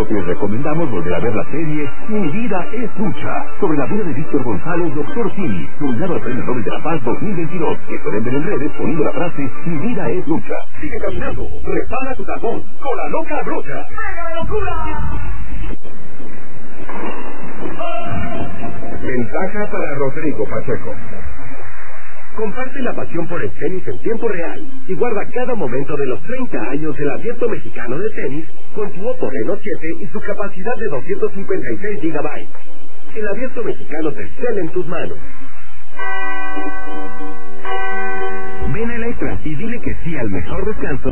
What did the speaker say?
Les recomendamos volver a ver la serie Mi vida es lucha, sobre la vida de Víctor González, Dr. Simi, nominado al Premio Nobel de la Paz 2022, que pueden ver en redes poniendo la frase Mi vida es lucha. Sigue caminando, repara tu tapón con la loca brocha. ¡Mega locura! Ventaja para Rodrigo Pacheco. Comparte la pasión por el tenis en tiempo real y guarda cada momento de los 30 años del Abierto Mexicano de Tenis con tu Oppo Reno 7 y su capacidad de 256 GB. El Abierto Mexicano te excela en tus manos. Ven a Electra y dile que sí al mejor descanso.